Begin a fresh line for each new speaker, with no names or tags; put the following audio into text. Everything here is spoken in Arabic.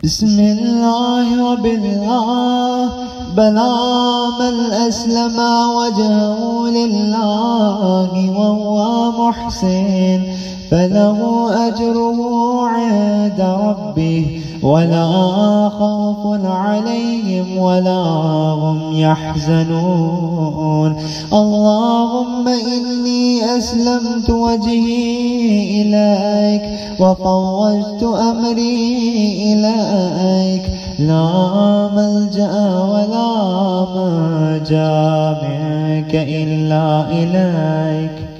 بسم الله وبالله بلى من أسلم وجهه لله وهو محسن فله أجره عند ربه ولا خوف عليهم ولا هم يحزنون. اللهم إني أسلمت وجهي إليك وفوضت أمري إليك، لا ملجأ ولا منجا منك إلا إليك.